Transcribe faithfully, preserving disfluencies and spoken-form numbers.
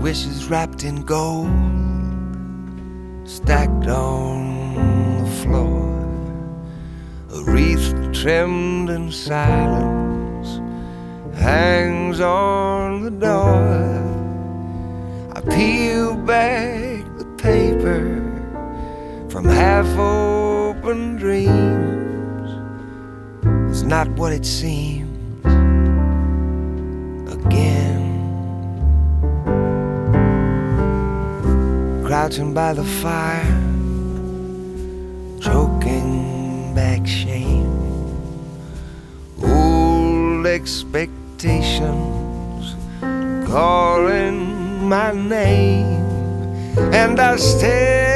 wishes wrapped in gold, stacked on the floor. A wreath trimmed in silence hangs on the door. I peel back the paper from half-open dreams. It's not what it seems again. Crouching by the fire, choking back shame. Old expectations calling my name, and I stare